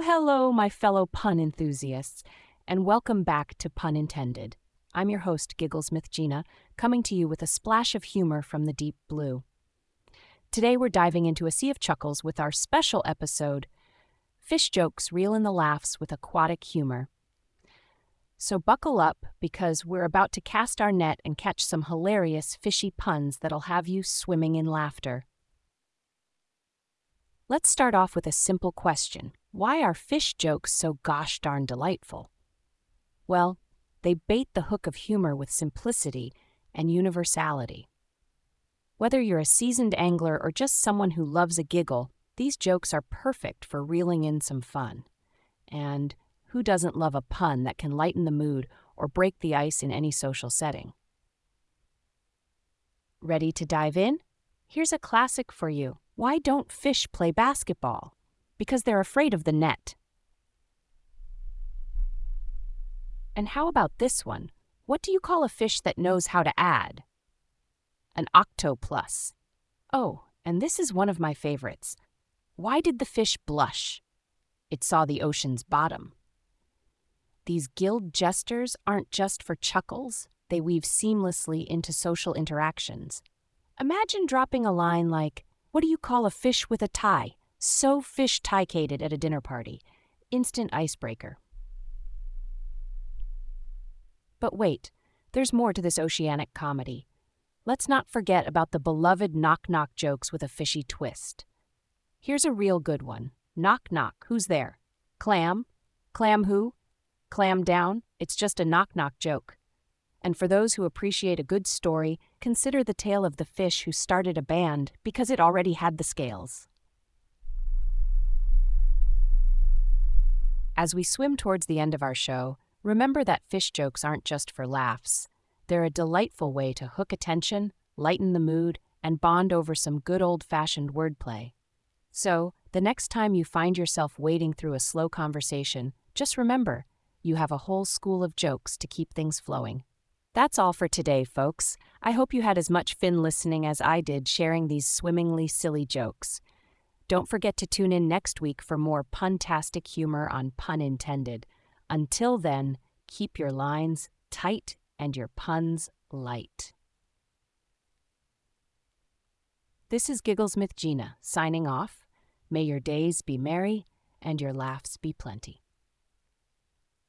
Hello, my fellow pun enthusiasts, and welcome back to Pun Intended. I'm your host, Gigglesmith Gina, coming to you with a splash of humor from the deep blue. Today we're diving into a sea of chuckles with our special episode, Fish Jokes Reel in the Laughs with Aquatic Humor. So buckle up, because we're about to cast our net and catch some hilarious fishy puns that'll have you swimming in laughter. Let's start off with a simple question. Why are fish jokes so gosh darn delightful? Well, they bait the hook of humor with simplicity and universality. Whether you're a seasoned angler or just someone who loves a giggle, these jokes are perfect for reeling in some fun. And who doesn't love a pun that can lighten the mood or break the ice in any social setting? Ready to dive in? Here's a classic for you. Why don't fish play basketball? Because they're afraid of the net. And how about this one? What do you call a fish that knows how to add? An octoplus. Oh, and this is one of my favorites. Why did the fish blush? It saw the ocean's bottom. These gilled jesters aren't just for chuckles, they weave seamlessly into social interactions. Imagine dropping a line like, "What do you call a fish with a tie? So fish-ticated at a dinner party." Instant icebreaker. But wait, there's more to this oceanic comedy. Let's not forget about the beloved knock-knock jokes with a fishy twist. Here's a real good one. Knock knock, who's there? Clam? Clam who? Clam down? It's just a knock-knock joke. And for those who appreciate a good story, consider the tale of the fish who started a band because it already had the scales. As we swim towards the end of our show, remember that fish jokes aren't just for laughs. They're a delightful way to hook attention, lighten the mood, and bond over some good old-fashioned wordplay. So, the next time you find yourself wading through a slow conversation, just remember, you have a whole school of jokes to keep things flowing. That's all for today, folks. I hope you had as much fun listening as I did sharing these swimmingly silly jokes. Don't forget to tune in next week for more puntastic humor on Pun Intended. Until then, keep your lines tight and your puns light. This is Gigglesmith Gina, signing off. May your days be merry and your laughs be plenty.